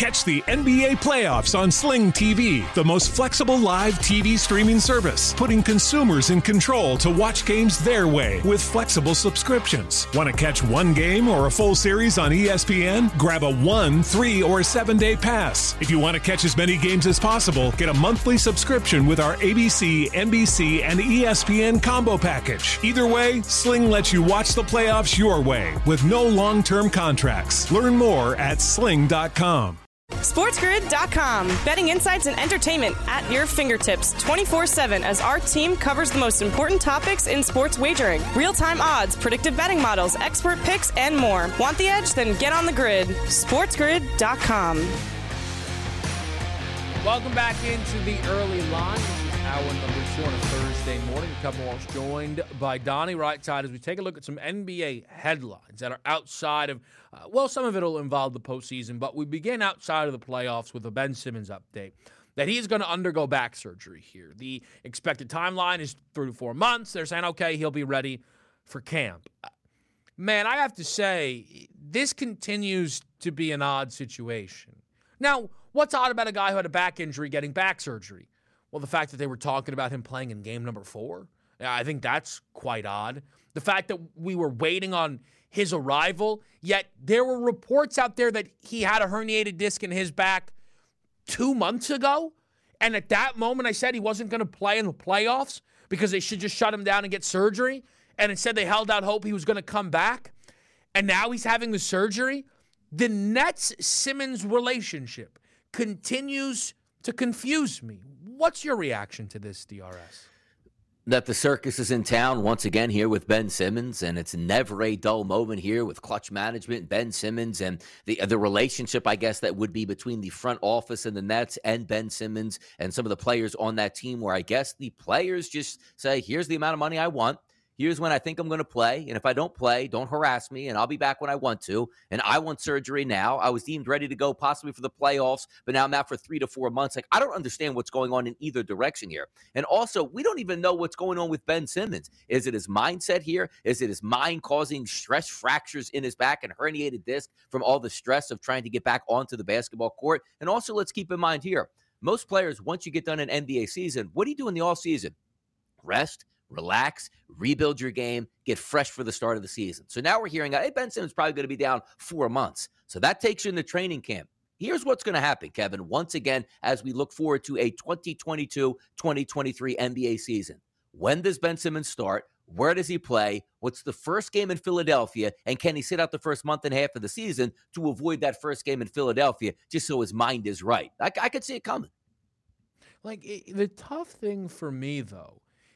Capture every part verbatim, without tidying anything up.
Catch the N B A playoffs on Sling T V, the most flexible live T V streaming service, putting consumers in control to watch games their way with flexible subscriptions. Want to catch one game or a full series on E S P N? Grab a one, three, or seven-day pass. If you want to catch as many games as possible, get a monthly subscription with our A B C, N B C, and E S P N combo package. Either way, Sling lets you watch the playoffs your way with no long-term contracts. Learn more at sling dot com. SportsGrid dot com. Betting insights and entertainment at your fingertips twenty-four seven as our team covers the most important topics in sports wagering. Real-time odds, predictive betting models, expert picks, and more. Want the edge? Then get on the grid. SportsGrid dot com. Welcome back into the early line. This is hour number two on a Thursday morning. Kevin Walsh joined by Donnie Rightside as we take a look at some N B A headlines that are outside of, uh, well, some of it will involve the postseason, but we begin outside of the playoffs with a Ben Simmons update that he is going to undergo back surgery here. The expected timeline is three to four months. They're saying, okay, he'll be ready for camp. Man, I have to say, this continues to be an odd situation. Now, what's odd about a guy who had a back injury getting back surgery? Well, the fact that they were talking about him playing in game number four, I think that's quite odd. The fact that we were waiting on his arrival, yet there were reports out there that he had a herniated disc in his back two months ago, and at that moment I said he wasn't going to play in the playoffs because they should just shut him down and get surgery, and instead they held out hope he was going to come back, and now he's having the surgery. The Nets-Simmons relationship continues to confuse me. What's your reaction to this, D R S? That the circus is in town once again here with Ben Simmons, and it's never a dull moment here with Clutch Management, Ben Simmons, and the the relationship, I guess, that would be between the front office and the Nets and Ben Simmons and some of the players on that team, where I guess the players just say, here's the amount of money I want. Here's when I think I'm going to play, and if I don't play, don't harass me, and I'll be back when I want to, and I want surgery now. I was deemed ready to go possibly for the playoffs, but now I'm out for three to four months. Like, I don't understand what's going on in either direction here. And also, we don't even know what's going on with Ben Simmons. Is it his mindset here? Is it his mind causing stress fractures in his back and herniated disc from all the stress of trying to get back onto the basketball court? And also, let's keep in mind here, most players, once you get done an N B A season, what do you do in the offseason? Rest, relax, rebuild your game, get fresh for the start of the season. So now we're hearing, hey, Ben Simmons is probably going to be down four months. So that takes you into training camp. Here's what's going to happen, Kevin, once again, as we look forward to a twenty twenty-two twenty twenty-three N B A season. When does Ben Simmons start? Where does he play? What's the first game in Philadelphia? And can he sit out the first month and a half of the season to avoid that first game in Philadelphia just so his mind is right? I, I could see it coming. Like, it, the tough thing for me, though,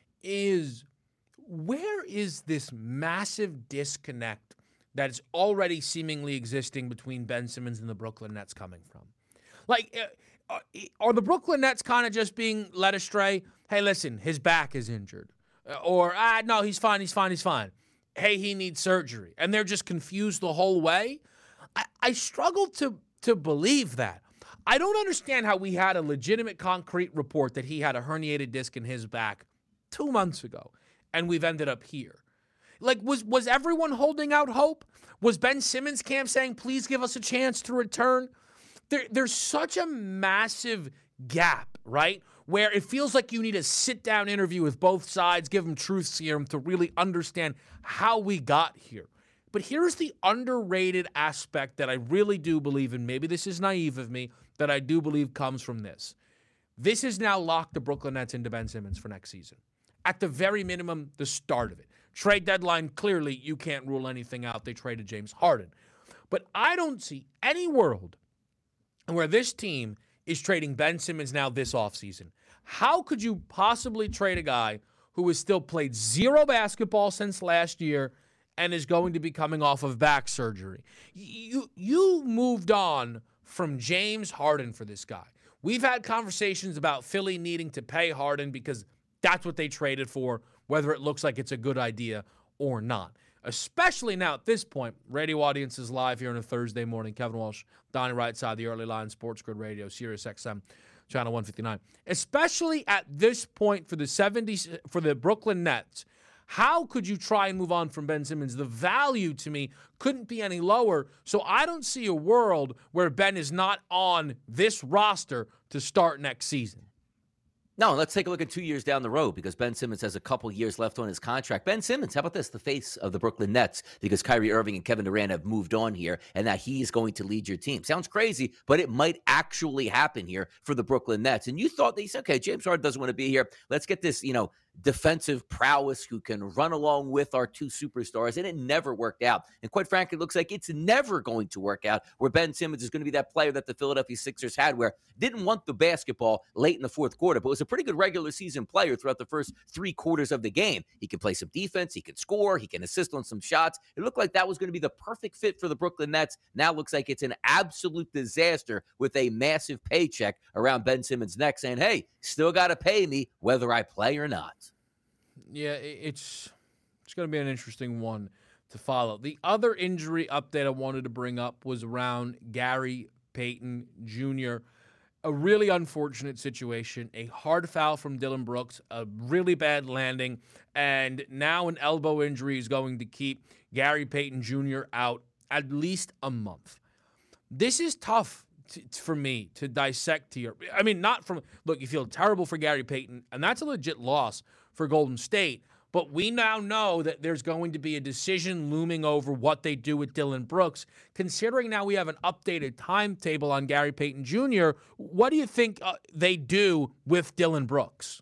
is where is this massive disconnect that is already seemingly existing between Ben Simmons and the Brooklyn Nets coming from? Like, uh, are the Brooklyn Nets kind of just being led astray? Hey, listen, his back is injured. Or, ah, no, he's fine, he's fine, he's fine. Hey, he needs surgery. And they're just confused the whole way? I, I struggle to, to believe that. I don't understand how we had a legitimate concrete report that he had a herniated disc in his back two months ago, and we've ended up here. Like, was was everyone holding out hope? Was Ben Simmons' camp saying, please give us a chance to return? There, there's such a massive gap, right, where it feels like you need a sit-down interview with both sides, give them truth serum to really understand how we got here. But here's the underrated aspect that I really do believe in. Maybe this is naive of me, that I do believe comes from this. This has now locked the Brooklyn Nets into Ben Simmons for next season. At the very minimum, the start of it. Trade deadline, clearly, you can't rule anything out. They traded James Harden. But I don't see any world where this team is trading Ben Simmons now this offseason. How could you possibly trade a guy who has still played zero basketball since last year and is going to be coming off of back surgery? You, you moved on from James Harden for this guy. We've had conversations about Philly needing to pay Harden because that's what they traded for, whether it looks like it's a good idea or not. Especially now at this point, radio audience is live here on a Thursday morning. Kevin Walsh, Donnie Rightside, the Early Line, Sports Grid Radio, Sirius X M, Channel one fifty-nine. Especially at this point for the seventies, for the Brooklyn Nets, How could you try and move on from Ben Simmons? The value to me couldn't be any lower. So I don't see a world where Ben is not on this roster to start next season. No, let's take a look at two years down the road because Ben Simmons has a couple years left on his contract. Ben Simmons, how about this? The face of the Brooklyn Nets because Kyrie Irving and Kevin Durant have moved on here and that he's going to lead your team. Sounds crazy, but it might actually happen here for the Brooklyn Nets. And you thought that he said, okay, James Harden doesn't want to be here. Let's get this, you know, defensive prowess who can run along with our two superstars, and it never worked out. And quite frankly, it looks like it's never going to work out where Ben Simmons is going to be that player that the Philadelphia Sixers had where didn't want the basketball late in the fourth quarter, but was a pretty good regular season player throughout the first three quarters of the game. He can play some defense, he can score, he can assist on some shots. It looked like that was going to be the perfect fit for the Brooklyn Nets. Now it looks like it's an absolute disaster with a massive paycheck around Ben Simmons' neck saying, hey, still got to pay me whether I play or not. Yeah, it's it's going to be an interesting one to follow. The other injury update I wanted to bring up was around Gary Payton Junior A really unfortunate situation, a hard foul from Dillon Brooks, a really bad landing, and now an elbow injury is going to keep Gary Payton Junior out at least a month. This is tough to, for me to dissect here. I mean, not from, look, you feel terrible for Gary Payton, and that's a legit loss for Golden State, but we now know that there's going to be a decision looming over what they do with Dillon Brooks. Considering now we have an updated timetable on Gary Payton Junior, what do you think uh, they do with Dillon Brooks?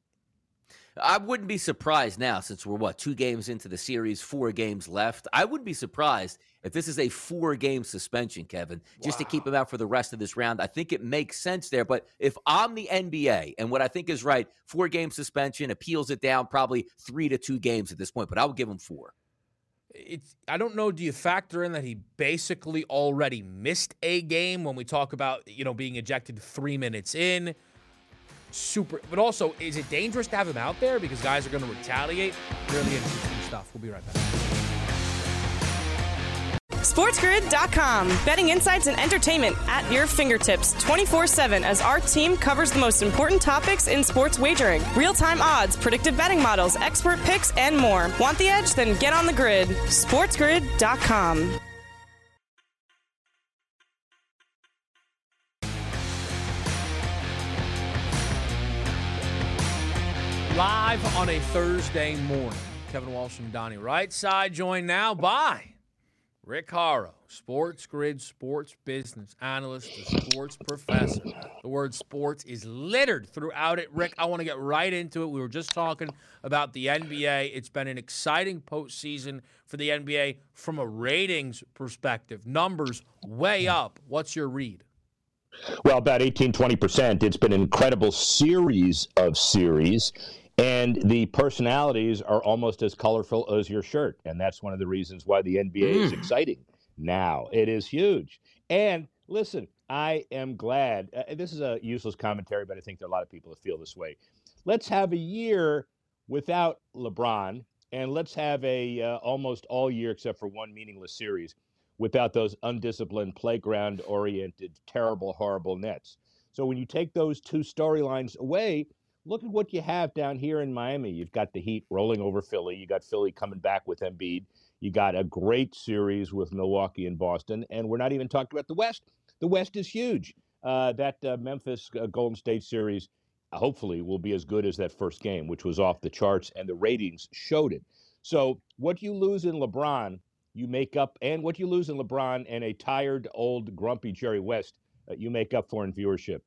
I wouldn't be surprised now, since we're, what, two games into the series, four games left. I wouldn't be surprised if this is a four-game suspension, Kevin, just wow. to keep him out for the rest of this round. I think it makes sense there. But if I'm the N B A, and what I think is right, four-game suspension, appeals it down probably three to two games at this point, but I would give him four. It's, I don't know, do you factor in that he basically already missed a game when we talk about, you know, being ejected three minutes in? Super, but also, is it dangerous to have him out there because guys are going to retaliate? Really interesting stuff. We'll be right back. SportsGrid dot com. Betting insights and entertainment at your fingertips twenty-four seven as our team covers the most important topics in sports wagering. Real-time odds, predictive betting models, expert picks, and more. Want the edge? Then get on the grid. SportsGrid dot com. Live on a Thursday morning. Kevin Walsh and Donnie Rightside, joined now by Rick Horrow, Sports Grid sports business analyst, the sports professor. The word sports is littered throughout it. Rick, I want to get right into it. We were just talking about the N B A. It's been an exciting postseason for the N B A from a ratings perspective. Numbers way up. What's your read? Well, about eighteen, twenty percent. It's been an incredible series of series. And the personalities are almost as colorful as your shirt. And that's one of the reasons why the N B A mm. is exciting now. It is huge. And listen, I am glad. Uh, this is a useless commentary, but I think there are a lot of people that feel this way. Let's have a year without LeBron, and let's have a uh, almost all year, except for one meaningless series, without those undisciplined, playground-oriented, terrible, horrible Nets. So when you take those two storylines away, look at what you have down here in Miami. You've got the Heat rolling over Philly. You got Philly coming back with Embiid. You got a great series with Milwaukee and Boston. And we're not even talking about the West. The West is huge. Uh, that uh, Memphis uh, Golden State series hopefully will be as good as that first game, which was off the charts, and the ratings showed it. So what you lose in LeBron, you make up, and what you lose in LeBron and a tired, old, grumpy Jerry West, uh, you make up for in viewership.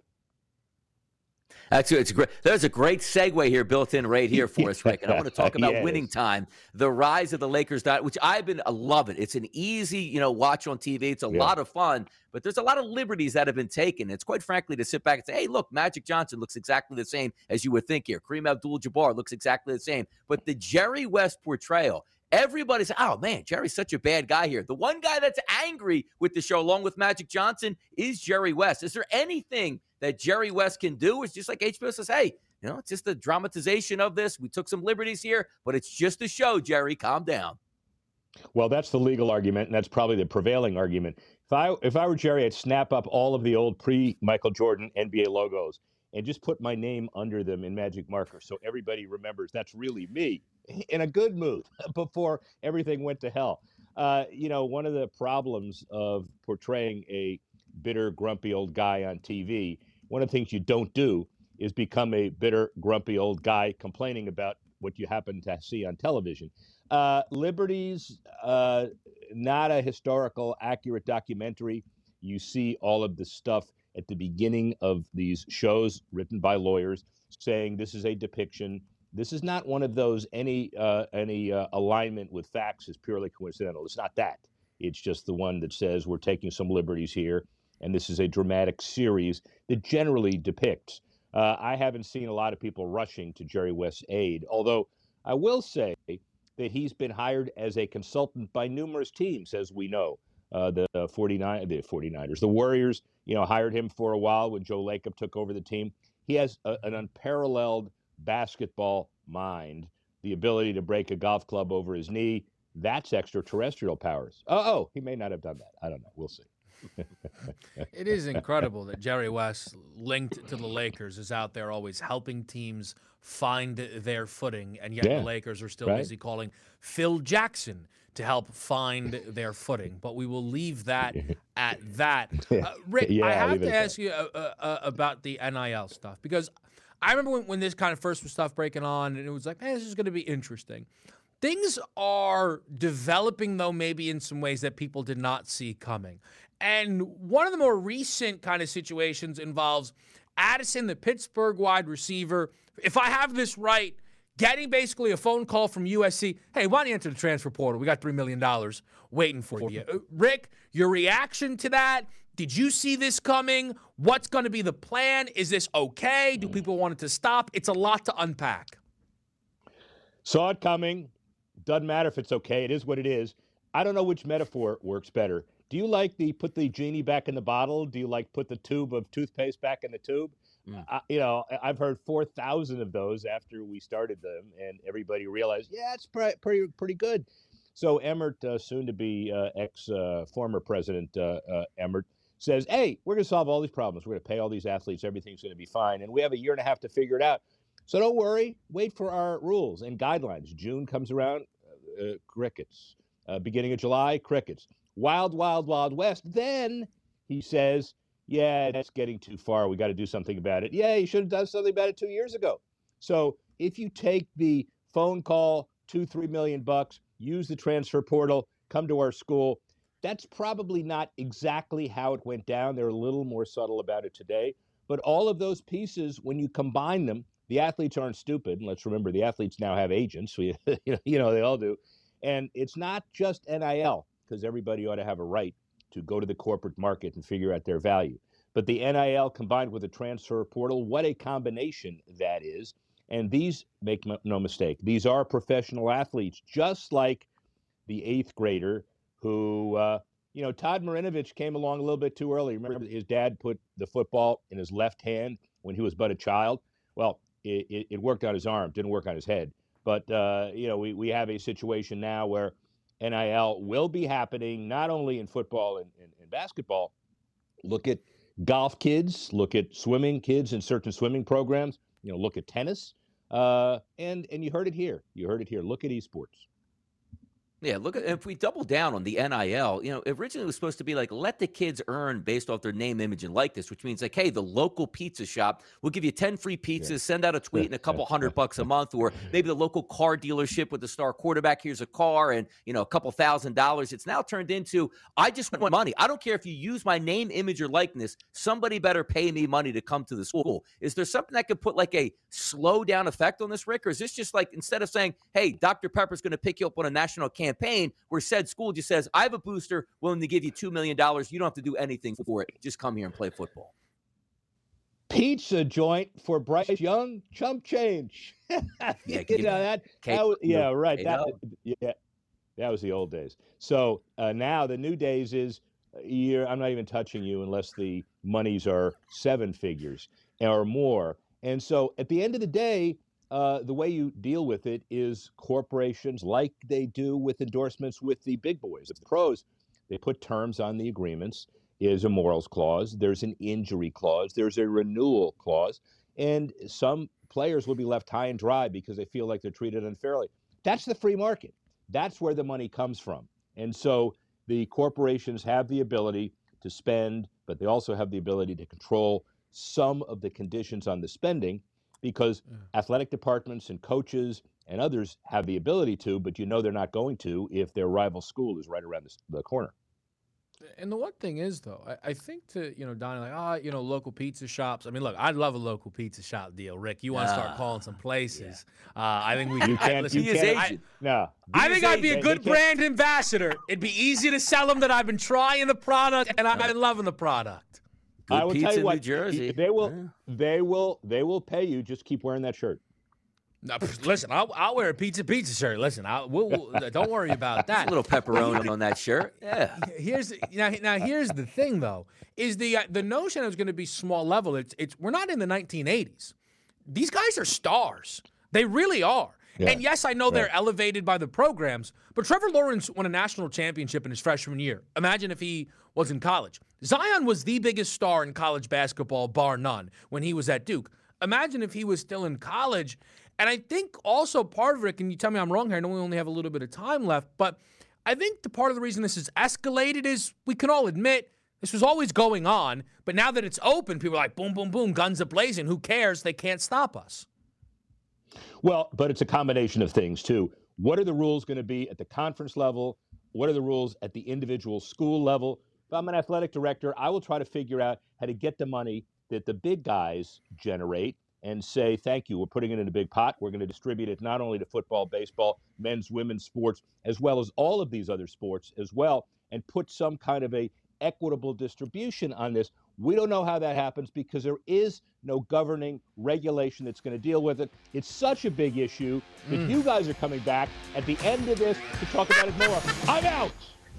That's it's a great. There's a great segue here built in right here for us, Rick. And I want to talk about yes. winning time, the rise of the Lakers, which I've been loving. It's an easy, you know, watch on T V. It's a yeah. lot of fun, but there's a lot of liberties that have been taken. It's quite frankly to sit back and say, hey, look, Magic Johnson looks exactly the same as you would think here. Kareem Abdul-Jabbar looks exactly the same. But the Jerry West portrayal, everybody's, oh, man, Jerry's such a bad guy here. The one guy that's angry with the show, along with Magic Johnson, is Jerry West. Is there anything that Jerry West can do? It's just like H B O says, hey, you know, it's just the dramatization of this. We took some liberties here, but it's just a show, Jerry. Calm down. Well, that's the legal argument, and that's probably the prevailing argument. If I if I were Jerry, I'd snap up all of the old pre-Michael Jordan N B A logos and just put my name under them in magic marker so everybody remembers that's really me in a good mood before everything went to hell. Uh, you know, one of the problems of portraying a bitter, grumpy old guy on T V, one of the things you don't do is become a bitter, grumpy old guy complaining about what you happen to see on television. Uh, Liberties, uh, not a historical, accurate documentary. You see all of the stuff at the beginning of these shows written by lawyers saying this is a depiction. This is not one of those any uh, any uh, alignment with facts is purely coincidental. It's not that. It's just the one that says we're taking some liberties here, and this is a dramatic series that generally depicts. Uh, I haven't seen a lot of people rushing to Jerry West's aid, although I will say that he's been hired as a consultant by numerous teams, as we know. Uh, the uh, forty-nine, the forty-niners, the Warriors, you know, hired him for a while when Joe Lacob took over the team. He has a, an unparalleled basketball mind, the ability to break a golf club over his knee. That's extraterrestrial powers. Oh, oh, he may not have done that. I don't know. We'll see. It is incredible that Jerry West, linked to the Lakers, is out there always helping teams find their footing, and yet Yeah, the Lakers are still right. busy calling Phil Jackson to help find their footing. But we will leave that at that. Uh, Rick, Yeah, I have leave it to at ask you uh, uh, uh, about the N I L stuff, because I remember when, when this kind of first was stuff breaking on, and it was like, man, this is going to be interesting. Things are developing, though, maybe in some ways that people did not see coming. And one of the more recent kind of situations involves Addison, the Pittsburgh wide receiver. If I have this right, getting basically a phone call from U S C. Hey, why don't you enter the transfer portal? We got three million dollars waiting for you. Uh, Rick, your reaction to that? Did you see this coming? What's going to be the plan? Is this okay? Do people want it to stop? It's a lot to unpack. Saw it coming. Doesn't matter if it's okay. It is what it is. I don't know which metaphor works better. Do you like the put the genie back in the bottle? Do you like put the tube of toothpaste back in the tube? Mm. Uh, you know, I've heard four thousand of those after we started them, and everybody realized, yeah, it's pre- pretty pretty good. So Emmert, uh, soon to be uh, ex uh, former president uh, uh, Emmert, says, hey, we're going to solve all these problems. We're going to pay all these athletes. Everything's going to be fine. And we have a year and a half to figure it out. So don't worry. Wait for our rules and guidelines. June comes around, uh, crickets. Uh, beginning of July, crickets. Wild, wild, wild west. Then he says, yeah, that's getting too far. We got to do something about it. Yeah, you should have done something about it two years ago. So if you take the phone call, two, three million bucks, use the transfer portal, come to our school, that's probably not exactly how it went down. They're a little more subtle about it today. But all of those pieces, when you combine them, the athletes aren't stupid. And let's remember, the athletes now have agents. We, you know, they all do. And it's not just N I L, because everybody ought to have a right to go to the corporate market and figure out their value. But the N I L combined with the transfer portal, what a combination that is. And these, make no mistake, these are professional athletes, just like the eighth grader who, uh, you know, Todd Marinovich came along a little bit too early. Remember, his dad put the football in his left hand when he was but a child? Well, it, it, it worked on his arm, didn't work on his head. But, uh, you know, we, we have a situation now where N I L will be happening not only in football and, and, and basketball. Look at golf kids, look at swimming kids in certain swimming programs, you know, look at tennis. Uh, and, and you heard it here. You heard it here. Look at esports. Yeah, look at if we double down on the N I L, you know, originally it was supposed to be like let the kids earn based off their name, image, and likeness, which means like, hey, the local pizza shop will give you ten free pizzas, yeah. send out a tweet and a couple hundred bucks a month, or maybe the local car dealership with the star quarterback, here's a car and, you know, a couple thousand dollars. It's now turned into, I just want money. I don't care if you use my name, image, or likeness. Somebody better pay me money to come to the school. Is there something that could put like a slow down effect on this, Rick? Or is this just like, instead of saying, hey, Doctor Pepper's going to pick you up on a national campaign, campaign where said school just says, I have a booster willing to give you two million dollars. You don't have to do anything for it. Just come here and play football. Pizza joint for Bryce Young, chump change. yeah, you know, that, that was, yeah, right. That, yeah, that was the old days. So uh, now the new days is, you're, I'm not even touching you unless the monies are seven figures or more. And so at the end of the day, Uh, the way you deal with it is corporations, like they do with endorsements with the big boys, the pros, they put terms on the agreements. There's a morals clause. There's an injury clause. There's a renewal clause. and some players will be left high and dry because they feel like they're treated unfairly. That's the free market. That's where the money comes from. And so the corporations have the ability to spend, but they also have the ability to control some of the conditions on the spending, because yeah. athletic departments and coaches and others have the ability to, but you know they're not going to if their rival school is right around the, the corner. And the one thing is, though, I, I think to, you know, Donnie, like, ah, oh, you know, local pizza shops. I mean, look, I'd love a local pizza shop deal. Rick, you want to uh, start calling some places. Yeah. Uh, I think we you can't, listen, you can't, I, no. I think I'd be a good brand ambassador. It'd be easy to sell them that I've been trying the product and I've been loving the product. Good I will pizza tell you what, New Jersey. They will, yeah. they will, they will pay you. Just keep wearing that shirt. No, listen, I'll, I'll wear a pizza pizza shirt. Listen, I'll, we'll, we'll, don't worry about that. A little pepperoni on that shirt. Yeah. Here's now. Now here's the thing, though, is the uh, the notion it's going to be small level. It's it's we're not in the nineteen eighties. These guys are stars. They really are. Yeah. And yes, I know they're yeah. elevated by the programs, but Trevor Lawrence won a national championship in his freshman year. Imagine if he was in college. Zion was the biggest star in college basketball, bar none, when he was at Duke. Imagine if he was still in college. And I think also part of it, can you tell me I'm wrong here? I know we only have a little bit of time left, but I think the part of the reason this has escalated is we can all admit this was always going on, but now that it's open, people are like, boom, boom, boom, guns a-blazing. Who cares? They can't stop us. Well, but it's a combination of things, too. What are the rules going to be at the conference level? What are the rules at the individual school level? If I'm an athletic director, I will try to figure out how to get the money that the big guys generate and say, thank you, we're putting it in a big pot. We're going to distribute it not only to football, baseball, men's, women's sports, as well as all of these other sports as well, and put some kind of a equitable distribution on this. We don't know how that happens because there is no governing regulation that's going to deal with it. It's such a big issue that mm. you guys are coming back at the end of this to talk about it more. I'm out!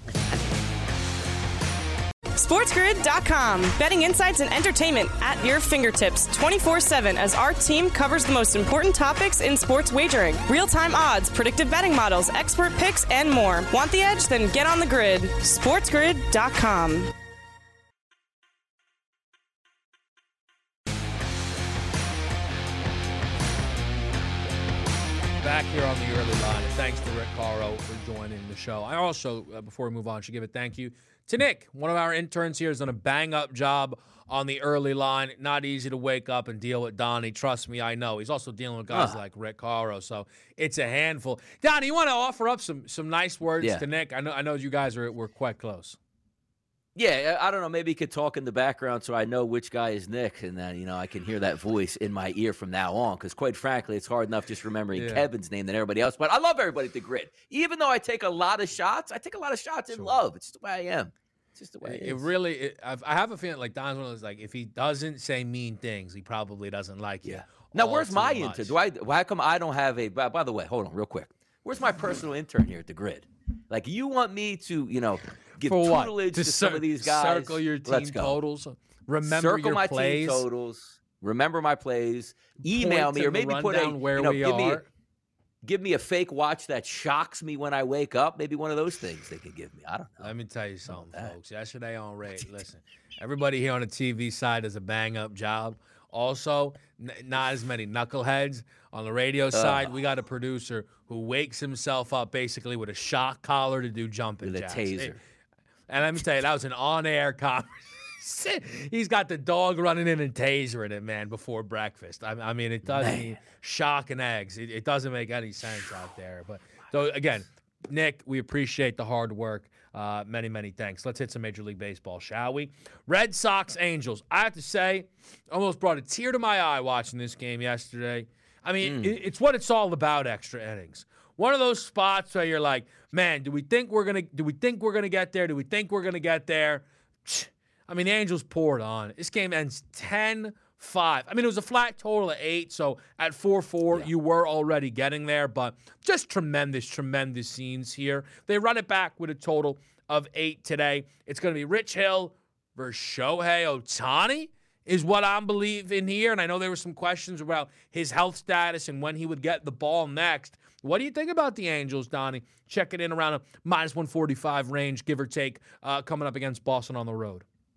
SportsGrid dot com. Betting insights and entertainment at your fingertips twenty-four seven as our team covers the most important topics in sports wagering. Real-time odds, predictive betting models, expert picks, and more. Want the edge? Then get on the grid. SportsGrid dot com. Back here on the early line. Thanks to Rick Caro for joining the show. I also, uh, before we move on, should give a thank you to Nick. One of our interns here has done a bang-up job on the early line. Not easy to wake up and deal with Donnie. Trust me, I know. He's also dealing with guys huh. like Rick Caro, so it's a handful. Donnie, you want to offer up some some nice words yeah. to Nick? I know I know you guys are were quite close. Yeah, I don't know. Maybe he could talk in the background so I know which guy is Nick, and then, you know, I can hear that voice in my ear from now on, because quite frankly, it's hard enough just remembering yeah. Kevin's name than everybody else. But I love everybody at the Grid. Even though I take a lot of shots, I take a lot of shots in sure. love. It's just the way I am. It's just the way it, it is. It really it, – I have a feeling like Don's one of those, like, if he doesn't say mean things, he probably doesn't like you. Yeah. Now, where's my intern? Do I? How come I don't have a – by the way, hold on real quick. Where's my personal intern here at the Grid? Like, you want me to, you know – give For what? tutelage to, to some cir- of these guys. Circle your team totals. Remember circle your my plays. team totals. Remember my plays. Email Point me or maybe put a where you know, we give are. me a, give me a fake watch that shocks me when I wake up. Maybe one of those things they could give me. I don't know. Let me tell you something, folks. Yesterday on Raid, listen, everybody here on the T V side does a bang up job. Also, n- not as many knuckleheads. On the radio side, uh, we got a producer who wakes himself up basically with a shock collar to do jumping with jacks. a taser. It, And let me tell you, that was an on-air conversation. He's got the dog running in and tasering it, man, before breakfast. I, I mean, it doesn't mean shock and eggs. It, it doesn't make any sense out there. But so, again, Nick, we appreciate the hard work. Uh, many, many thanks. Let's hit some Major League Baseball, shall we? Red Sox, Angels. I have to say, almost brought a tear to my eye watching this game yesterday. I mean, mm. it, it's what it's all about, extra innings. One of those spots where you're like, man, do we think we're gonna do we think we're gonna get there? Do we think we're gonna get there? I mean, the Angels poured on. This game ends ten five. I mean, it was a flat total of eight, so at four four, yeah. you were already getting there, but just tremendous, tremendous scenes here. They run it back with a total of eight today. It's gonna be Rich Hill versus Shohei Ohtani is what I'm believing here, and I know there were some questions about his health status and when he would get the ball next. What do you think about the Angels, Donnie? Check it in around a minus one forty-five range, give or take, uh, coming up against Boston on the road.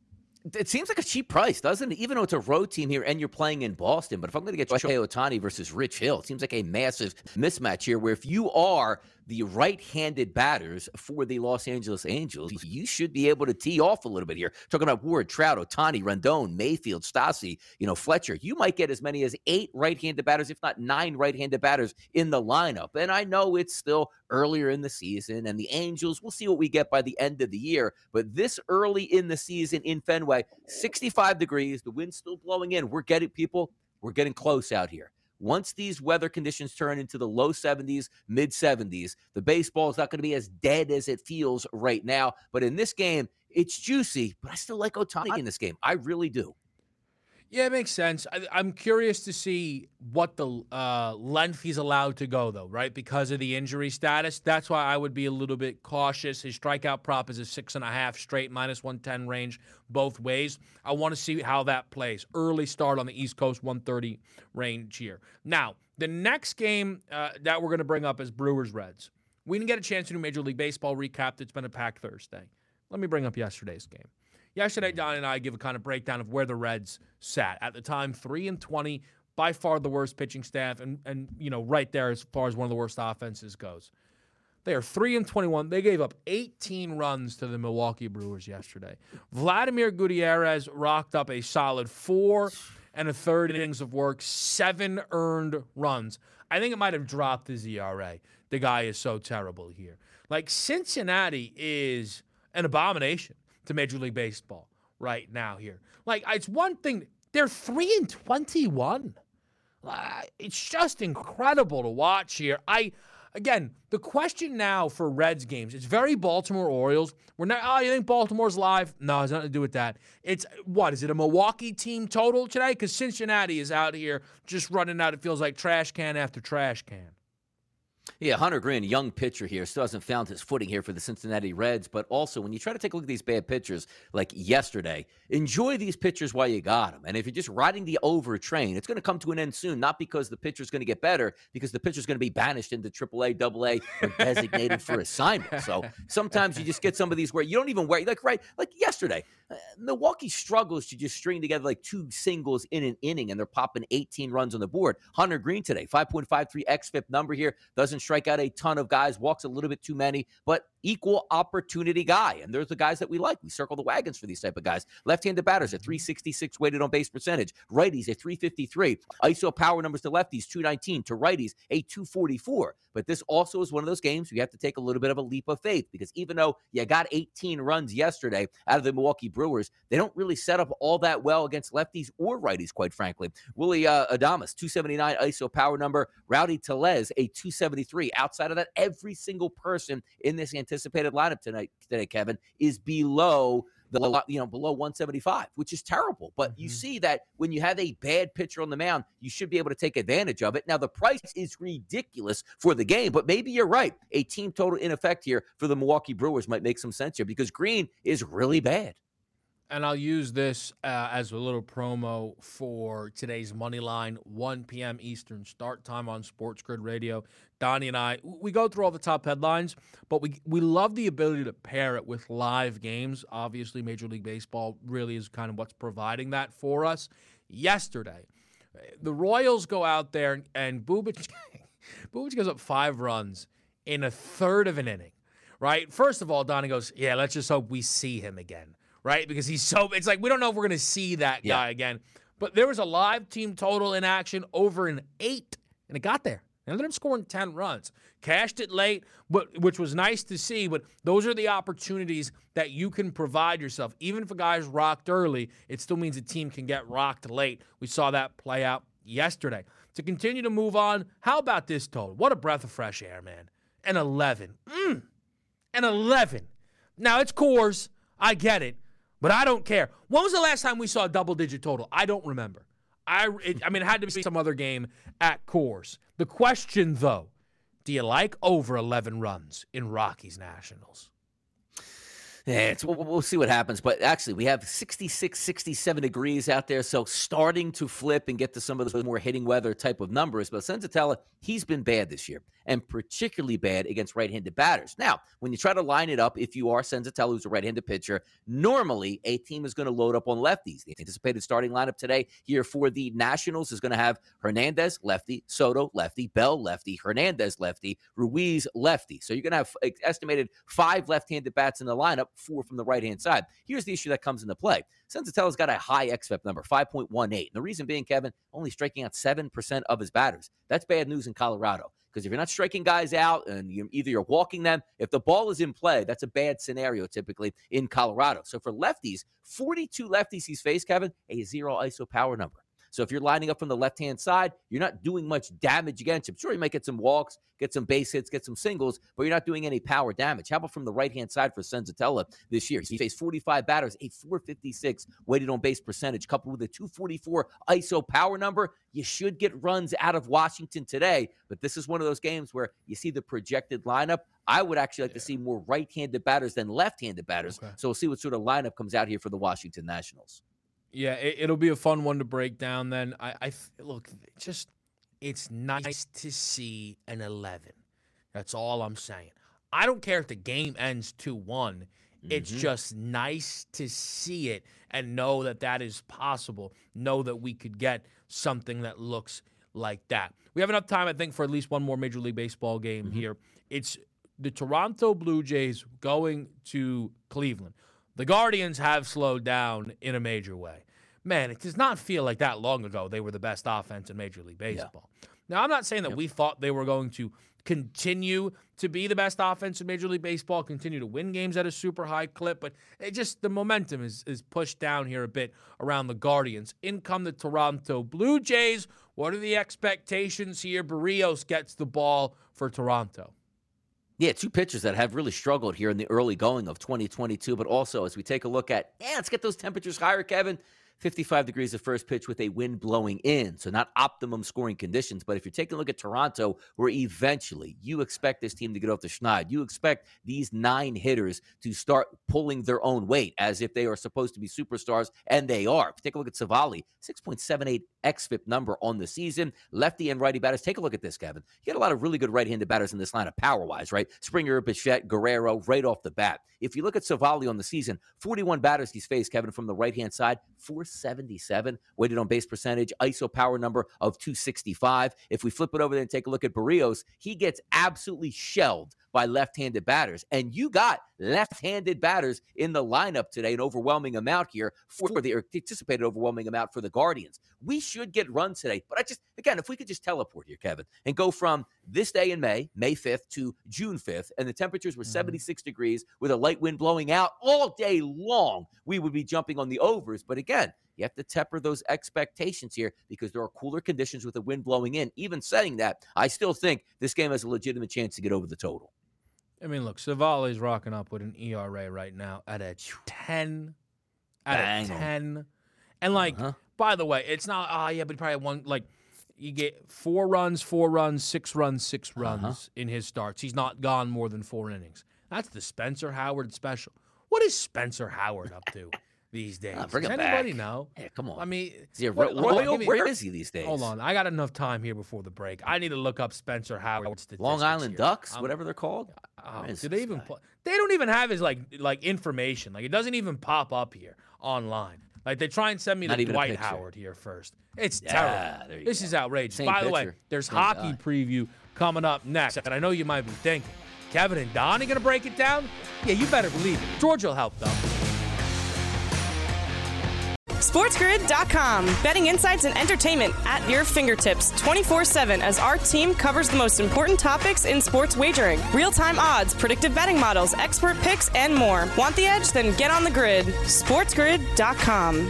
it seems like a cheap price, doesn't it? Even though it's a road team here and you're playing in Boston. But if I'm going to get Shohei Ohtani versus Rich Hill, it seems like a massive mismatch here where if you are the right-handed batters for the Los Angeles Angels, you should be able to tee off a little bit here. Talking about Ward, Trout, Ohtani, Rendon, Mayfield, Stassi, you know, Fletcher. You might get as many as eight right-handed batters, if not nine right-handed batters in the lineup. And I know it's still earlier in the season, and the Angels, we'll see what we get by the end of the year. But this early in the season in Fenway, sixty-five degrees, the wind's still blowing in. We're getting, people, we're getting close out here. Once these weather conditions turn into the low seventies, mid seventies, the baseball is not going to be as dead as it feels right now. But in this game, it's juicy, but I still like Ohtani in this game. I really do. Yeah, it makes sense. I, I'm curious to see what the uh, length he's allowed to go, though, right? Because of the injury status. That's why I would be a little bit cautious. His strikeout prop is a six and a half straight, minus one ten range both ways. I want to see how that plays. Early start on the East Coast, one thirty range here. Now, the next game uh, that we're going to bring up is Brewers-Reds. We didn't get a chance to do Major League Baseball recap. It's been a packed Thursday. Let me bring up yesterday's game. Yesterday, Don and I give a kind of breakdown of where the Reds sat. At the time, three and twenty, by far the worst pitching staff, and, and you know, right there as far as one of the worst offenses goes. They are three and twenty-one. They gave up eighteen runs to the Milwaukee Brewers yesterday. Vladimir Gutierrez rocked up a solid four and a third innings of work, seven earned runs. I think it might have dropped his E R A. The guy is so terrible here. Like, Cincinnati is an abomination to Major League Baseball right now here. Like, it's one thing. They're three and twenty-one. Uh, it's just incredible to watch here. I, again, the question now for Reds games, it's very Baltimore Orioles. We're not, oh, you think Baltimore's live? No, it has nothing to do with that. It's, what, is it a Milwaukee team total today? Because Cincinnati is out here just running out, it feels like trash can after trash can. Yeah, Hunter Greene, young pitcher here, still hasn't found his footing here for the Cincinnati Reds. But also, when you try to take a look at these bad pitchers like yesterday, enjoy these pitchers while you got them. And if you're just riding the over train, it's going to come to an end soon, not because the pitcher's going to get better, because the pitcher's going to be banished into triple A, double A, or designated for assignment. So sometimes you just get some of these where you don't even worry. Like, right, like yesterday, uh, Milwaukee struggles to just string together like two singles in an inning, and they're popping eighteen runs on the board. Hunter Greene today, five point five three X F I P number here, doesn't strike out a ton of guys, walks a little bit too many, but equal opportunity guy. And there's the guys that we like. We circle the wagons for these type of guys. Left-handed batters at three sixty-six weighted on base percentage. Righties at three fifty-three. I S O power numbers to lefties, two nineteen. To righties, a two forty-four. But this also is one of those games where you have to take a little bit of a leap of faith, because even though you got eighteen runs yesterday out of the Milwaukee Brewers, they don't really set up all that well against lefties or righties, quite frankly. Willie uh, Adames, two seventy-nine I S O power number. Rowdy Tellez, a two seventy-three. Outside of that, every single person in this anticipated lineup tonight, today, Kevin, is below the, you know, below one seventy-five, which is terrible. But mm-hmm. you see that when you have a bad pitcher on the mound, you should be able to take advantage of it. Now, the price is ridiculous for the game, but maybe you're right. A team total in effect here for the Milwaukee Brewers might make some sense here, because Greene is really bad. And I'll use this uh, as a little promo for today's Money Line, one p.m. Eastern start time on Sports Grid Radio. Donnie and I, we go through all the top headlines, but we we love the ability to pair it with live games. Obviously, Major League Baseball really is kind of what's providing that for us. Yesterday, the Royals go out there, and Bubic, Bubic goes up five runs in a third of an inning, right? First of all, Donnie goes, yeah, let's just hope we see him again. Right? Because he's so, it's like, we don't know if we're going to see that guy yeah. again. But there was a live team total in action over an eight, and it got there. They ended up scoring ten runs. Cashed it late, but which was nice to see. But those are the opportunities that you can provide yourself. Even if a guy's rocked early, it still means a team can get rocked late. We saw that play out yesterday. To continue to move on, how about this total? What a breath of fresh air, man. An eleven. Mm. An eleven. Now, it's Coors. I get it. But I don't care. When was the last time we saw a double-digit total? I don't remember. I, it, I mean, it had to be some other game at Coors. The question, though, do you like over eleven runs in Rockies Nationals? Yeah, it's, we'll, we'll see what happens. But actually, we have sixty-six, sixty-seven degrees out there. So starting to flip and get to some of those more hitting weather type of numbers. But Senzatella, he's been bad this year, and particularly bad against right-handed batters. Now, when you try to line it up, if you are Senzatella, who's a right-handed pitcher, normally a team is going to load up on lefties. The anticipated starting lineup today here for the Nationals is going to have Hernandez, lefty, Soto, lefty, Bell, lefty, Hernandez, lefty, Ruiz, lefty. So you're going to have estimated five left-handed bats in the lineup, four from the right-hand side. Here's the issue that comes into play. Senzatella's got a high X F I P number, five point one eight. And the reason being, Kevin, only striking out seven percent of his batters. That's bad news in Colorado. Because if you're not striking guys out and you're, either you're walking them, if the ball is in play, that's a bad scenario typically in Colorado. So for lefties, forty-two lefties he's faced, Kevin, a zero I S O power number. So if you're lining up from the left-hand side, you're not doing much damage against him. Sure, you might get some walks, get some base hits, get some singles, but you're not doing any power damage. How about from the right-hand side for Senzatella this year? He faced forty-five batters, a four fifty-six weighted on base percentage, coupled with a two forty-four I S O power number. You should get runs out of Washington today, but this is one of those games where you see the projected lineup. I would actually like yeah. to see more right-handed batters than left-handed batters. Okay. So we'll see what sort of lineup comes out here for the Washington Nationals. Yeah, it, it'll be a fun one to break down then. I, I look, just it's nice to see an eleven. That's all I'm saying. I don't care if the game ends two one. Mm-hmm. It's just nice to see it and know that that is possible. Know that we could get something that looks like that. We have enough time, I think, for at least one more Major League Baseball game mm-hmm. here. It's the Toronto Blue Jays going to Cleveland. The Guardians have slowed down in a major way. Man, it does not feel like that long ago they were the best offense in Major League Baseball. Yeah. Now, I'm not saying that yep. we thought they were going to continue to be the best offense in Major League Baseball, continue to win games at a super high clip, but it just the momentum is, is pushed down here a bit around the Guardians. In come the Toronto Blue Jays. What are the expectations here? Barrios gets the ball for Toronto. Yeah, two pitchers that have really struggled here in the early going of twenty twenty-two, but also as we take a look at, yeah, let's get those temperatures higher, Kevin. fifty-five degrees of first pitch with a wind blowing in, so not optimum scoring conditions. But if you're taking a look at Toronto, where eventually you expect this team to get off the schneid, you expect these nine hitters to start pulling their own weight as if they are supposed to be superstars, and they are. If you take a look at Savali, six point seven eight X F I P number on the season. Lefty and righty batters. Take a look at this, Kevin. You got a lot of really good right-handed batters in this lineup power-wise, right? Springer, Bichette, Guerrero, right off the bat. If you look at Savali on the season, forty-one batters he's faced, Kevin, from the right-hand side, four seventy-seven, weighted on base percentage, I S O power number of two sixty-five. If we flip it over there and take a look at Barrios, he gets absolutely shelled by left-handed batters. And you got left-handed batters in the lineup today, an overwhelming amount here for the anticipated overwhelming amount for the Guardians. We should get runs today. But I just, again, if we could just teleport here, Kevin, and go from this day in May, May fifth, to June fifth, and the temperatures were mm-hmm. seventy-six degrees with a light wind blowing out all day long, we would be jumping on the overs. But again, you have to temper those expectations here because there are cooler conditions with the wind blowing in. Even saying that, I still think this game has a legitimate chance to get over the total. I mean, look, Savali's rocking up with an E R A right now at a ten. At Bang. a ten. And, like, uh-huh. by the way, it's not, oh, yeah, but he probably won, like, you get four runs, four runs, six runs, six runs uh-huh. in his starts. He's not gone more than four innings. That's the Spencer Howard special. What is Spencer Howard up to these days? Uh, bring Does him anybody back. know? Yeah, come on. I mean, is he a what, what, royal? Me, where is he these days? Hold on. I got enough time here before the break. I need to look up Spencer Howard's statistics. Long Island here. Ducks, I'm, whatever they're called. Oh, do they even play? They don't even have his, like, like information. Like, it doesn't even pop up here online. Like, they try and send me Not the Dwight Howard here first. It's yeah, terrible. This go. is outrageous. Same By picture. the way, there's Same hockey guy. preview coming up next. And I know you might be thinking, Kevin and Donnie going to break it down? Yeah, you better believe it. George will help, though. SportsGrid dot com. Betting insights and entertainment at your fingertips twenty-four seven as our team covers the most important topics in sports wagering. Real-time odds, predictive betting models, expert picks, and more. Want the edge? Then get on the grid. SportsGrid dot com.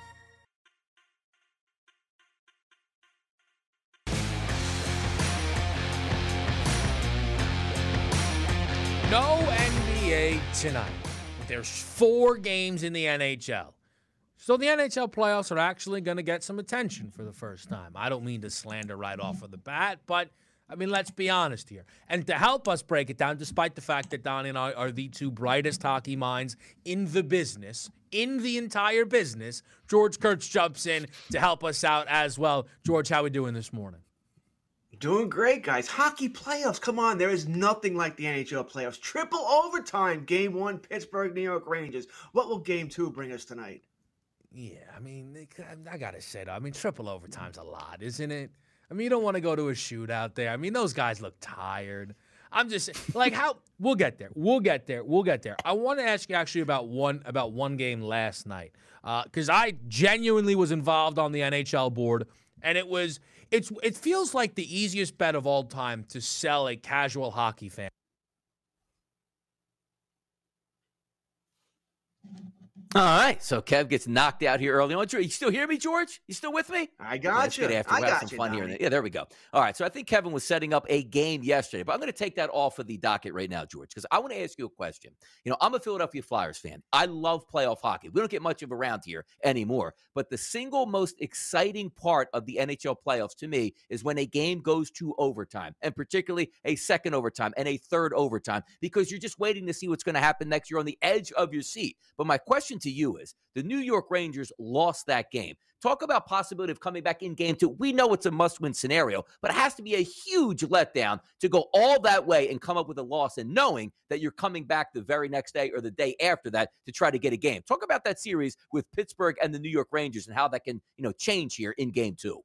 No N B A tonight. There's four games in the N H L. So the N H L playoffs are actually going to get some attention for the first time. I don't mean to slander right off of the bat, but I mean, let's be honest here. And to help us break it down, despite the fact that Donnie and I are the two brightest hockey minds in the business, in the entire business, George Kurtz jumps in to help us out as well. George, how we doing this morning? Doing great, guys. Hockey playoffs. Come on. There is nothing like the N H L playoffs. Triple overtime. Game one, Pittsburgh, New York Rangers. What will game two bring us tonight? Yeah, I mean, I got to say, though, I mean, triple overtime's a lot, isn't it? I mean, you don't want to go to a shootout there. I mean, those guys look tired. I'm just like, how we'll get there. We'll get there. We'll get there. I want to ask you actually about one about one game last night because uh, I genuinely was involved on the N H L board, and it was it's it feels like the easiest bet of all time to sell a casual hockey fan. All right, so Kev gets knocked out here early on. You still hear me, George? You still with me? I got yeah, you. After I we'll got have some you, fun Donnie. here. Yeah, there we go. All right, so I think Kevin was setting up a game yesterday, but I'm going to take that off of the docket right now, George, because I want to ask you a question. You know, I'm a Philadelphia Flyers fan. I love playoff hockey. We don't get much of around here anymore, but the single most exciting part of the N H L playoffs to me is when a game goes to overtime, and particularly a second overtime and a third overtime, because you're just waiting to see what's going to happen next. You're on the edge of your seat. But my question to you is, the New York Rangers lost that game. Talk about possibility of coming back in game two. We know it's a must-win scenario, but it has to be a huge letdown to go all that way and come up with a loss and knowing that you're coming back the very next day or the day after that to try to get a game. Talk about that series with Pittsburgh and the New York Rangers and how that can, you know, change here in game two.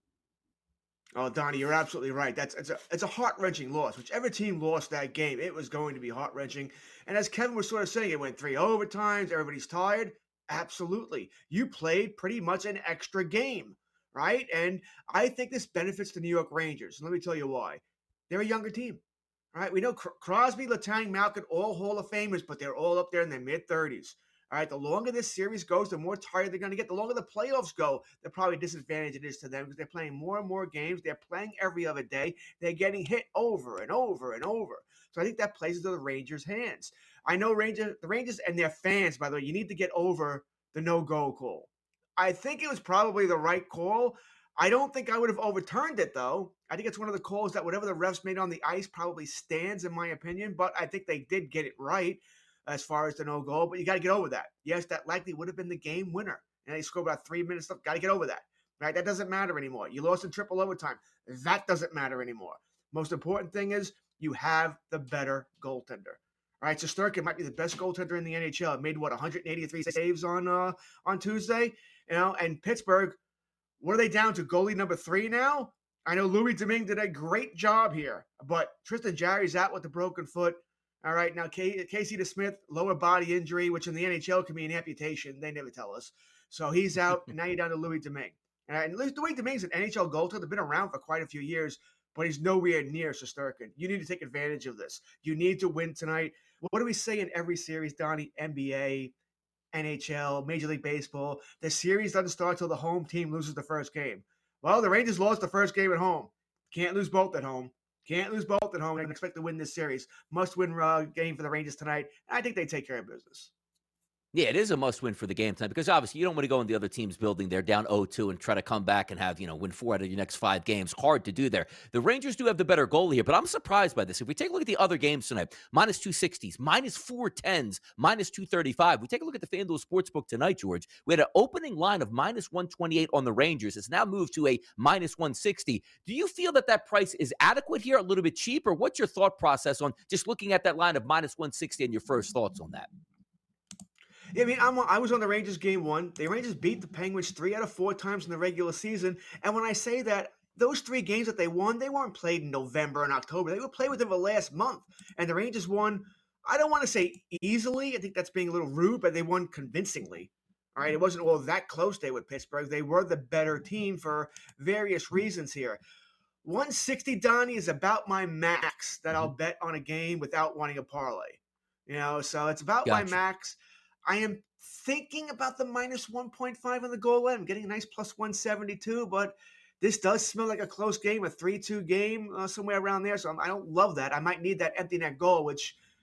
Oh, Donnie, you're absolutely right. That's it's a it's a heart-wrenching loss. Whichever team lost that game, it was going to be heart-wrenching. And as Kevin was sort of saying, it went three overtimes. Everybody's tired. Absolutely. You played pretty much an extra game, right? And I think this benefits the New York Rangers. And let me tell you why. They're a younger team, right? We know Crosby, Letang, Malkin, all Hall of Famers, but they're all up there in their mid-thirties. All right, the longer this series goes, the more tired they're going to get. The longer the playoffs go, the probably disadvantage it is to them because they're playing more and more games. They're playing every other day. They're getting hit over and over and over. So I think that plays into the Rangers' hands. I know Rangers, the Rangers and their fans, by the way, you need to get over the no-go call. I think it was probably the right call. I don't think I would have overturned it, though. I think it's one of the calls that whatever the refs made on the ice probably stands, in my opinion. But I think they did get it right as far as the no-goal. But you got to get over that. Yes, that likely would have been the game winner. And they scored about three minutes left. Got to get over that. Right? That doesn't matter anymore. You lost in triple overtime. That doesn't matter anymore. Most important thing is you have the better goaltender. All right, so Shesterkin might be the best goaltender in the N H L. It made, what, one hundred eighty-three saves on uh, on Tuesday? You know, and Pittsburgh, what are they down to? Goalie number three now? I know Louis Domingue did a great job here, but Tristan Jarry's out with a broken foot. All right, now K- Casey DeSmith, lower body injury, which in the N H L can be an amputation. They never tell us. So he's out, and now you're down to Louis Domingue. And Louis Domingue's an N H L goaltender. They've been around for quite a few years, but he's nowhere near Shesterkin. You need to take advantage of this. You need to win tonight. What do we say in every series, Donnie? N B A, N H L, Major League Baseball. The series doesn't start till the home team loses the first game. Well, the Rangers lost the first game at home. Can't lose both at home. Can't lose both at home and expect to win this series. Must-win uh, game for the Rangers tonight. I think they take care of business. Yeah, it is a must-win for the game tonight because obviously you don't want to go in the other team's building. They're down oh two and try to come back and have, you know, win four out of your next five games. Hard to do there. The Rangers do have the better goalie here, but I'm surprised by this. If we take a look at the other games tonight, minus two sixties, minus four tens, minus two thirty-five. We take a look at the FanDuel Sportsbook tonight, George. We had an opening line of minus one twenty-eight on the Rangers. It's now moved to a minus one sixty. Do you feel that that price is adequate here, a little bit cheap, or what's your thought process on just looking at that line of minus one sixty and your first thoughts on that? Yeah, I mean, I'm, I was on the Rangers game one. The Rangers beat the Penguins three out of four times in the regular season. And when I say that, those three games that they won, they weren't played in November and October. They were played within the last month. And the Rangers won, I don't want to say easily. I think that's being a little rude, but they won convincingly. All right, it wasn't all that close there with Pittsburgh. They were the better team for various reasons here. one sixty, Donnie, is about my max that I'll bet on a game without wanting a parlay. You know, so it's about Gotcha. my max. I am thinking about the minus one point five on the goal line. I'm getting a nice plus one seventy-two, but this does smell like a close game, a three two game, uh, somewhere around there. So I'm, I don't love that. I might need that empty net goal, which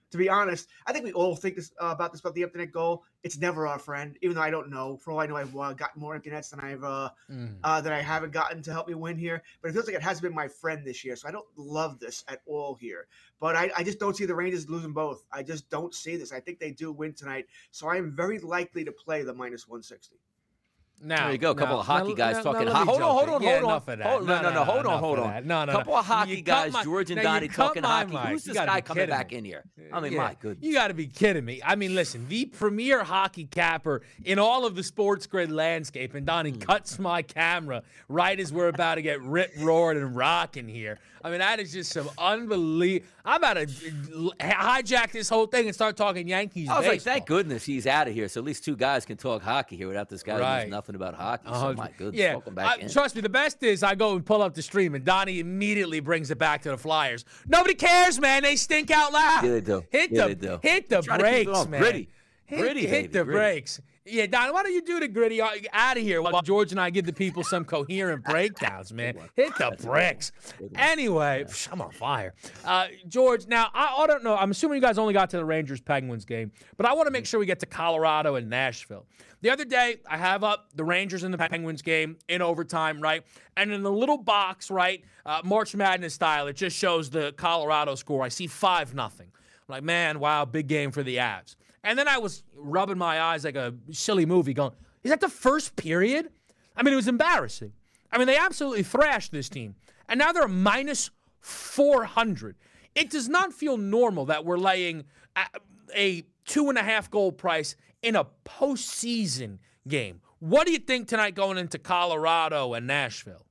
To be honest, I think we all think this uh, about this about the empty net goal. It's never our friend, even though I don't know. For all I know, I've uh, gotten more empty nets than I've uh, mm. uh, that I haven't gotten to help me win here. But it feels like it has been my friend this year, so I don't love this at all here. But I, I just don't see the Rangers losing both. I just don't see this. I think they do win tonight, so I am very likely to play the minus one sixty. Now, there you go. A couple now, of hockey now, guys now, talking. Now, Ho- hold, on, hold on, yeah, hold on, enough of that. hold on. No, no, no, no, hold on, hold on. No, no, couple no. of hockey guys, my, George and now Donnie talking hockey. Mic. Who's you this guy coming back me. in here? I mean, yeah. my goodness. You got to be kidding me. I mean, listen, the premier hockey capper in all of the sports grid landscape, and Donnie mm. cuts my camera right as we're about to get rip roared and rocking here. I mean, that is just some unbelievable. I'm about to hijack this whole thing and start talking Yankees I was baseball. like, thank goodness he's out of here, so at least two guys can talk hockey here without this guy right. who knows nothing about hockey. Uh, so my goodness, yeah. welcome back I, in. Trust me, the best is I go and pull up the stream, and Donnie immediately brings it back to the Flyers. Nobody cares, man. They stink out loud. Yeah, they do. Hit yeah, the, they do. Hit the brakes, man. Gritty. Hit, Gritty, hit baby, the gritty. brakes. Yeah, Don, why don't you do the gritty out of here while George and I give the people some coherent breakdowns, man. Hit the bricks. Anyway, psh, I'm on fire. Uh, George, now, I, I don't know. I'm assuming you guys only got to the Rangers-Penguins game, but I want to make sure we get to Colorado and Nashville. The other day, I have up the Rangers and the Penguins game in overtime, right? And in the little box, right, uh, March Madness style, it just shows the Colorado score. I see five nothing. I'm like, man, wow, big game for the Avs. And then I was rubbing my eyes like a silly movie going, is that the first period? I mean, it was embarrassing. I mean, they absolutely thrashed this team. And now they're minus four hundred. It does not feel normal that we're laying a, a two and a half goal price in a postseason game. What do you think tonight going into Colorado and Nashville?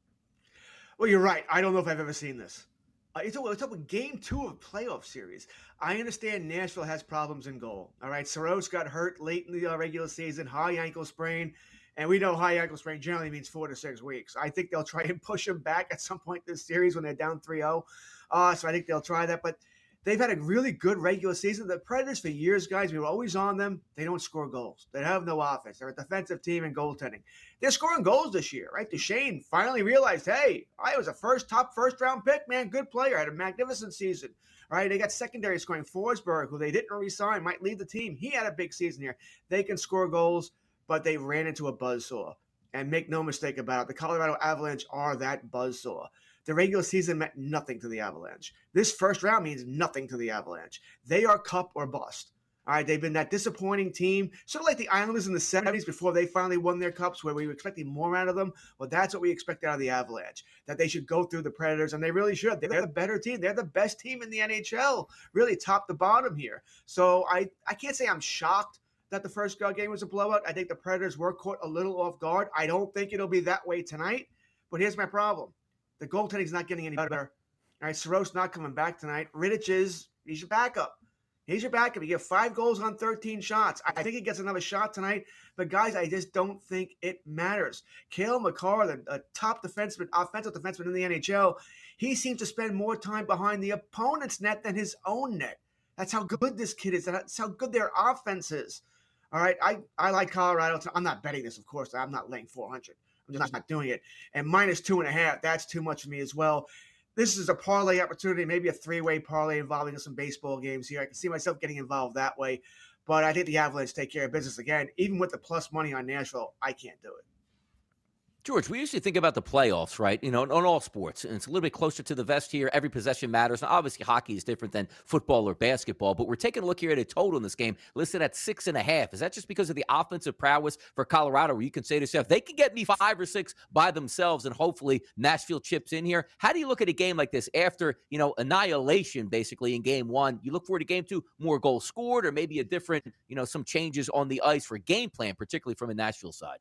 Well, you're right. I don't know if I've ever seen this. Uh, it's talking about game two of a playoff series. I understand Nashville has problems in goal. All right, Saros got hurt late in the uh, regular season, high ankle sprain, and we know high ankle sprain generally means four to six weeks. I think they'll try and push him back at some point this series when they're down three oh. Uh, so I think they'll try that. But they've had a really good regular season. The Predators for years, guys, we were always on them. They don't score goals. They have no offense. They're a defensive team and goaltending. They're scoring goals this year, right? Duchesne finally realized, hey, I was a first top first round pick, man. Good player. Had a magnificent season. All right, they got secondary scoring. Forsberg, who they didn't re-sign, might lead the team. He had a big season here. They can score goals, but they ran into a buzzsaw. And make no mistake about it, the Colorado Avalanche are that buzzsaw. The regular season meant nothing to the Avalanche. This first round means nothing to the Avalanche. They are cup or bust. All right, they've been that disappointing team, sort of like the Islanders in the seventies before they finally won their cups, where we were expecting more out of them. Well, that's what we expect out of the Avalanche, that they should go through the Predators, and they really should. They're the better team. They're the best team in the N H L, really top to bottom here. So I, I can't say I'm shocked that the first game was a blowout. I think the Predators were caught a little off guard. I don't think it'll be that way tonight, but here's my problem. The goaltending's not getting any better. All right, Saros not coming back tonight. Rittich is, he's your backup. He's your backup. You get five goals on thirteen shots. I think he gets another shot tonight. But, guys, I just don't think it matters. Cale Makar, the uh, top defenseman, offensive defenseman in the N H L, he seems to spend more time behind the opponent's net than his own net. That's how good this kid is. That's how good their offense is. All right, I, I like Colorado. I'm not betting this, of course. I'm not laying four hundred. I'm just not doing it. And minus two and a half, that's too much for me as well. This is a parlay opportunity, maybe a three-way parlay involving some baseball games here. I can see myself getting involved that way. But I think the Avalanche take care of business again. Even with the plus money on Nashville, I can't do it. George, we usually think about the playoffs, right? You know, on all sports, and it's a little bit closer to the vest here. Every possession matters. Now, obviously, hockey is different than football or basketball, but we're taking a look here at a total in this game listed at six and a half. Is that just because of the offensive prowess for Colorado, where you can say to yourself, they can get me five or six by themselves, and hopefully Nashville chips in here? How do you look at a game like this after, you know, annihilation basically in game one? You look forward to game two, more goals scored, or maybe a different, you know, some changes on the ice for game plan, particularly from a Nashville side?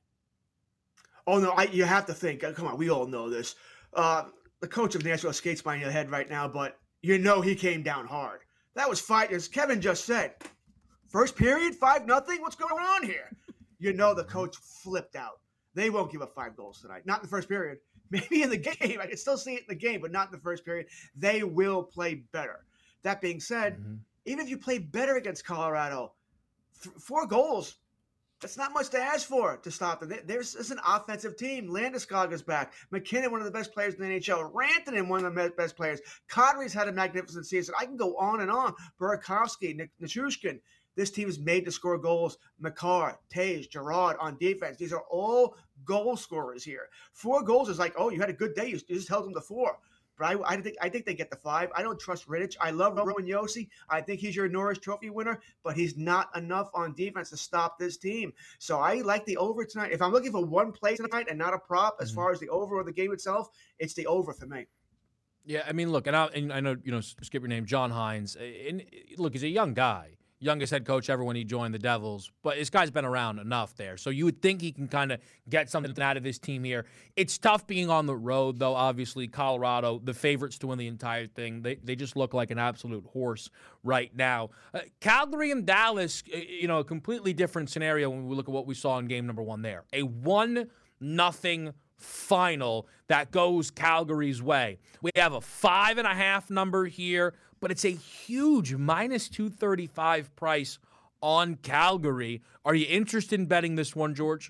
Oh, no, I, you have to think. Come on, we all know this. Uh, the coach of Nashville skates by your head right now, but you know he came down hard. That was five, as Kevin just said. First period, five nothing. What's going on here? You know the coach flipped out. They won't give up five goals tonight. Not in the first period. Maybe in the game. I can still see it in the game, but not in the first period. They will play better. That being said, mm-hmm. even if you play better against Colorado, th- four goals, That's not much to ask for to stop them. There's, there's an offensive team. Landeskog is back. McKinnon, one of the best players in the N H L. Rantanen, one of the best players. Kadri's had a magnificent season. I can go on and on. Burakovsky, Nichushkin. This team is made to score goals. Makar, Tage, Gerard on defense. These are all goal scorers here. Four goals is like, oh, you had a good day. You just held them to four. But I, I think I think they get the five. I don't trust Rittich. I love Roman Josi. I think he's your Norris Trophy winner, but he's not enough on defense to stop this team. So I like the over tonight. If I'm looking for one play tonight and not a prop, as mm-hmm. far as the over or the game itself, it's the over for me. Yeah, I mean, look, and I, and I know, you know, skip your name, John Hines. And look, he's a young guy. Youngest head coach ever when he joined the Devils. But this guy's been around enough there. So you would think he can kind of get something out of this team here. It's tough being on the road, though, obviously. Colorado, the favorites to win the entire thing. They they just look like an absolute horse right now. Uh, Calgary and Dallas, you know, a completely different scenario when we look at what we saw in game number one there. A one nothing final that goes Calgary's way. We have a five and a half number here, but it's a huge minus two thirty-five price on Calgary. Are you interested in betting this one, George?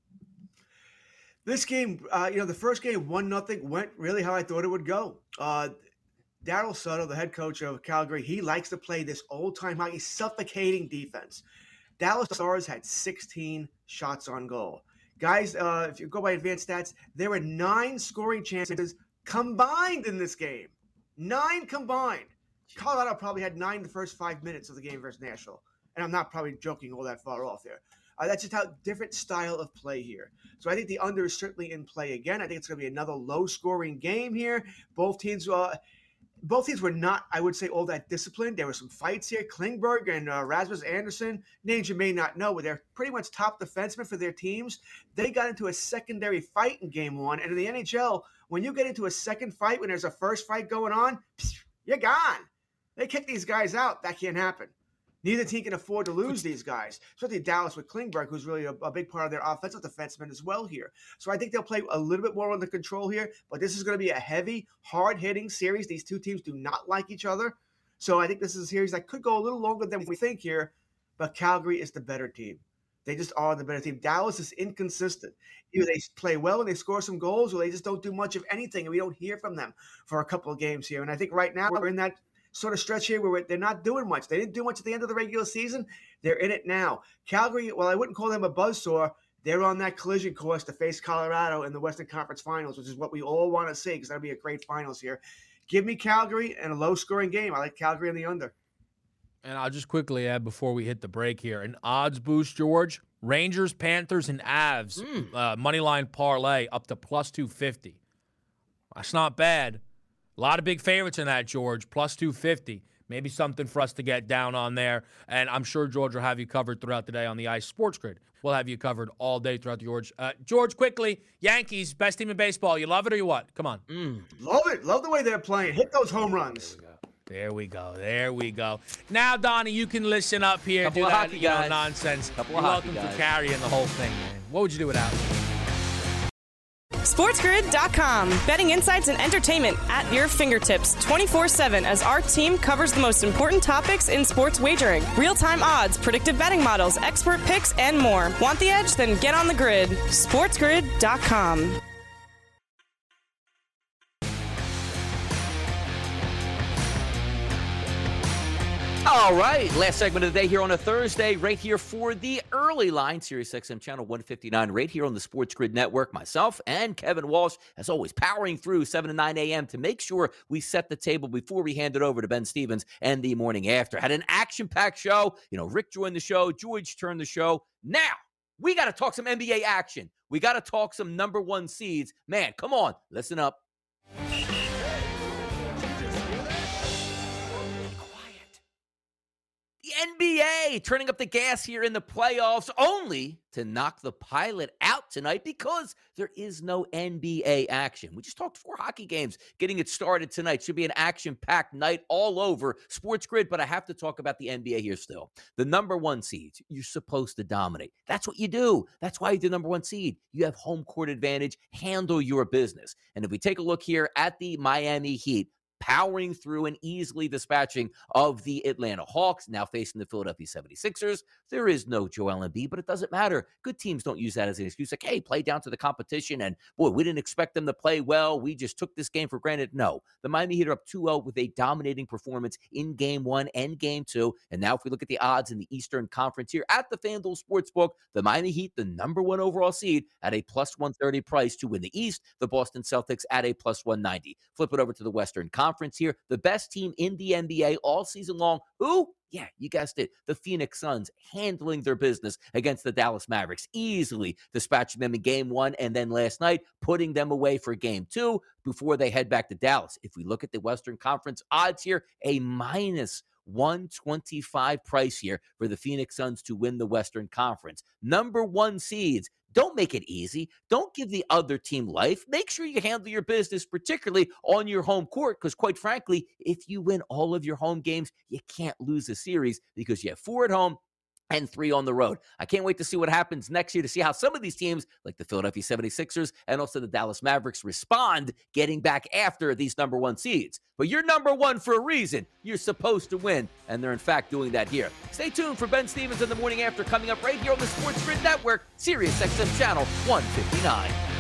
This game, uh, you know, the first game, one nothing, went really how I thought it would go. Uh, Daryl Sutter, the head coach of Calgary, he likes to play this old-time hockey, suffocating defense. Dallas Stars had sixteen shots on goal. Guys, uh, if you go by advanced stats, there were nine scoring chances combined in this game. Nine combined. Colorado probably had nine in the first five minutes of the game versus Nashville. And I'm not probably joking all that far off there. Uh, that's just how different style of play here. So I think the under is certainly in play again. I think it's going to be another low-scoring game here. Both teams uh, both teams were not, I would say, all that disciplined. There were some fights here. Klingberg and uh, Rasmus Andersson, names you may not know, but they're pretty much top defensemen for their teams. They got into a secondary fight in game one. And in the N H L, when you get into a second fight, when there's a first fight going on, you're gone. They kick these guys out. That can't happen. Neither team can afford to lose these guys, especially Dallas with Klingberg, who's really a, a big part of their offensive defenseman as well here. So I think they'll play a little bit more under control here, but this is going to be a heavy, hard-hitting series. These two teams do not like each other. So I think this is a series that could go a little longer than we think here, but Calgary is the better team. They just are the better team. Dallas is inconsistent. Either they play well and they score some goals, or they just don't do much of anything, and we don't hear from them for a couple of games here. And I think right now we're in that sort of stretch here where they're not doing much. They didn't do much at the end of the regular season. They're in it now. Calgary, well, I wouldn't call them a buzzsaw. They're on that collision course to face Colorado in the Western Conference Finals, which is what we all want to see because that'll be a great finals here. Give me Calgary and a low-scoring game. I like Calgary in the under. And I'll just quickly add before we hit the break here, an odds boost, George. Rangers, Panthers, and Avs, mm. uh, moneyline parlay up to plus two fifty. That's not bad. A lot of big favorites in that, George, plus two fifty. Maybe something for us to get down on there. And I'm sure George will have you covered throughout the day on the Ice Sports Grid. We'll have you covered all day throughout the George. Uh, George, quickly, Yankees, best team in baseball. You love it or you what? Come on. Mm. Love it. Love the way they're playing. Hit those home runs. There we go. There we go. Now, Donnie, you can listen up here and do that you know, nonsense. Couple You're welcome guys. for carrying the whole thing, man. What would you do without me? SportsGrid dot com. Betting insights and entertainment at your fingertips twenty-four seven as our team covers the most important topics in sports wagering. Real-time odds, predictive betting models, expert picks, and more. Want the edge? Then get on the grid. SportsGrid dot com. All right, last segment of the day here on a Thursday, right here for the early line, Sirius X M channel one fifty-nine, right here on the Sports Grid Network. Myself and Kevin Walsh, as always, powering through seven to nine a.m. to make sure we set the table before we hand it over to Ben Stevens and the morning after. Had an action-packed show. You know, Rick joined the show, George turned the show. Now, we got to talk some N B A action. We got to talk some number one seeds. Man, come on, listen up. N B A turning up the gas here in the playoffs, only to knock the pilot out tonight because there is no N B A action. We just talked four hockey games getting it started tonight. Should be an action-packed night all over Sports Grid, but I have to talk about the N B A here still. The number one seeds, you're supposed to dominate. That's what you do. That's why you're the number one seed. You have home court advantage. Handle your business. And if we take a look here at the Miami Heat, powering through and easily dispatching of the Atlanta Hawks, now facing the Philadelphia seventy-sixers. There is no Joel Embiid, but it doesn't matter. Good teams don't use that as an excuse. Like, hey, play down to the competition, and boy, we didn't expect them to play well. We just took this game for granted. No, the Miami Heat are up two oh with a dominating performance in game one and game two. And now if we look at the odds in the Eastern Conference here at the FanDuel Sportsbook, the Miami Heat, the number one overall seed, at a plus one thirty price to win the East. The Boston Celtics at a plus one ninety. Flip it over to the Western Conference here. The best team in the N B A all season long. Who? Yeah, you guessed it. The Phoenix Suns handling their business against the Dallas Mavericks, easily dispatching them in game one, and then last night putting them away for game two before they head back to Dallas. If we look at the Western Conference odds here, a minus one twenty-five price here for the Phoenix Suns to win the Western Conference. Number one seeds. Don't make it easy. Don't give the other team life. Make sure you handle your business, particularly on your home court, because quite frankly, if you win all of your home games, you can't lose a series because you have four at home and three on the road. I can't wait to see what happens next year, to see how some of these teams, like the Philadelphia seventy-sixers and also the Dallas Mavericks, respond getting back after these number one seeds. But you're number one for a reason. You're supposed to win, and they're in fact doing that here. Stay tuned for Ben Stevens in the Morning After, coming up right here on the Sports Grid Network, Sirius X M Channel one fifty-nine.